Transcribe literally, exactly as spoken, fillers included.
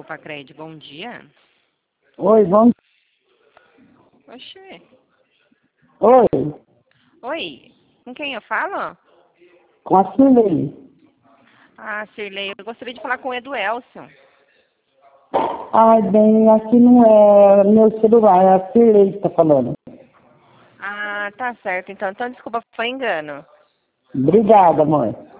Pacred, bom dia. Oi, bom Oxê. Oi, Oi, com quem eu falo? com a Cirlei. Ah, Cirlei, eu gostaria de falar com o Edu Elcio. Ai, bem, aqui não é meu celular, é a Cirlei que tá falando. Ah, tá certo, então. Então, desculpa, foi engano. Obrigada, amor.